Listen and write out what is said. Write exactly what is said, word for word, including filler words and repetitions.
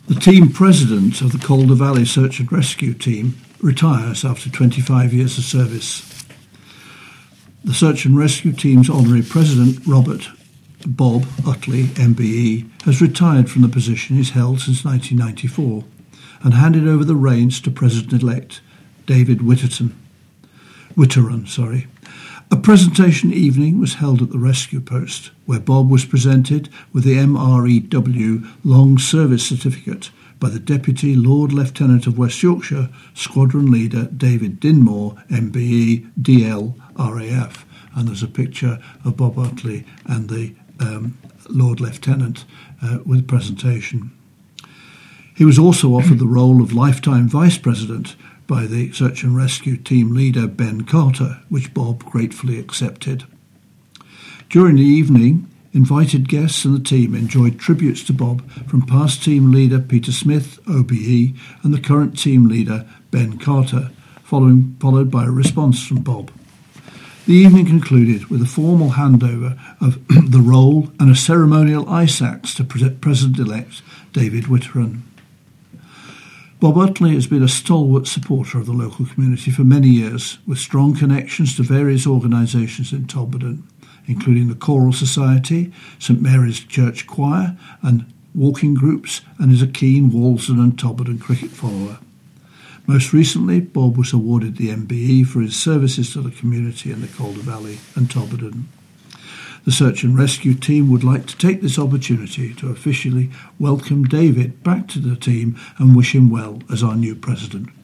The team president of the Calder Valley Search and Rescue Team retires after twenty-five years of service. The Search and Rescue Team's honorary president, Robert Bob Utley, M B E, has retired from the position he's held since nineteen ninety-four and handed over the reins to President-elect David Whitterton. Whitteron, sorry. A presentation evening was held at the rescue post, where Bob was presented with the M R E W Long Service Certificate by the Deputy Lord Lieutenant of West Yorkshire, Squadron Leader David Dinmore, M B E, D L, R A F. And there's a picture of Bob Utley and the um, Lord Lieutenant uh, with the presentation. He was also offered the role of Lifetime Vice President by the Search and Rescue Team leader Ben Carter, which Bob gratefully accepted. During the evening, invited guests and the team enjoyed tributes to Bob from past team leader Peter Smith, O B E, and the current team leader Ben Carter, following, followed by a response from Bob. The evening concluded with a formal handover of the role and a ceremonial ice axe to President-elect David Whitteron. Bob Utley has been a stalwart supporter of the local community for many years, with strong connections to various organisations in Tolberdon, including the Choral Society, St Mary's Church Choir and walking groups, and is a keen Walsden and Tolberdon cricket follower. Most recently, Bob was awarded the M B E for his services to the community in the Calder Valley and Tolberdon. The Search and Rescue Team would like to take this opportunity to officially welcome David back to the team and wish him well as our new president.